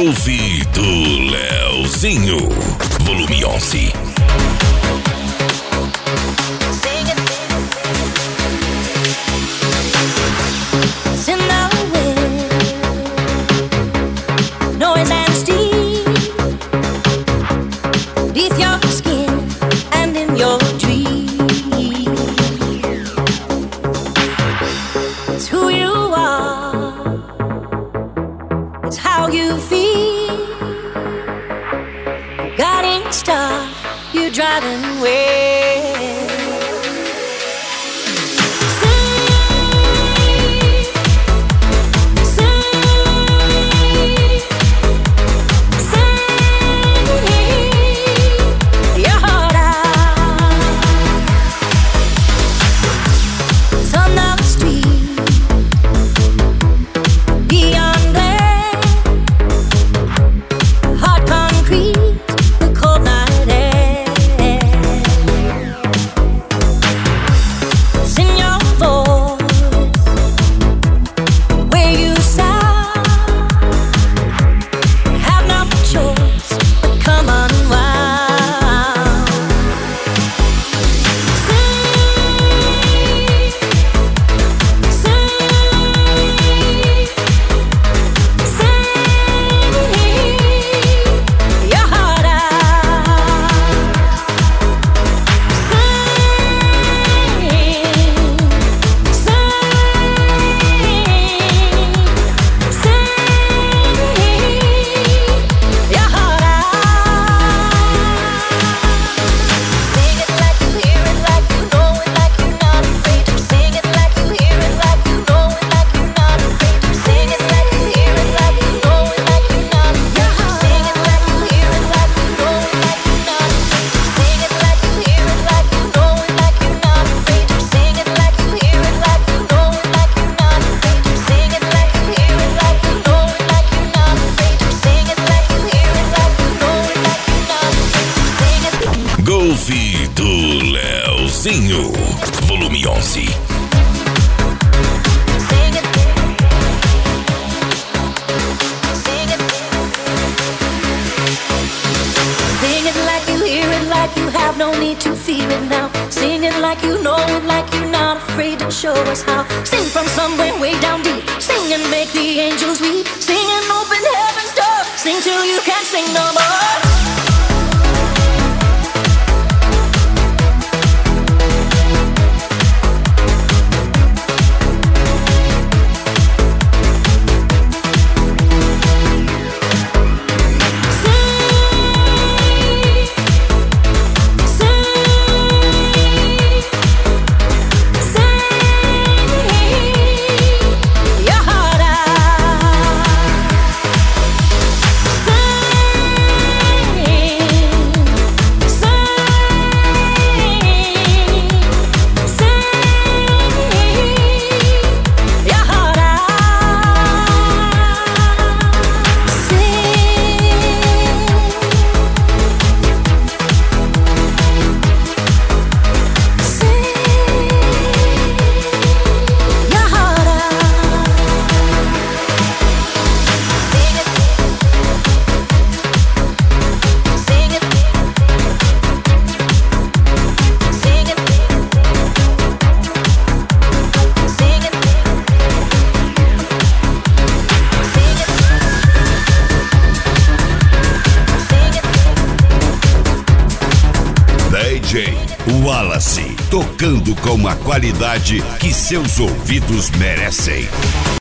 Golfe do Leozinho, volume 11. It's how you feel. Guiding star, you're driving away. Golfe do Leozinho, volume 11. Sing it like you hear it, like you have no need to fear it now. Sing it like you know it, like you're not afraid to show us how. Sing from somewhere way down deep. Sing and make the angels weep. Sing and open heaven's door. Sing till you can't sing no more. DJ Wallace, tocando com a qualidade que seus ouvidos merecem.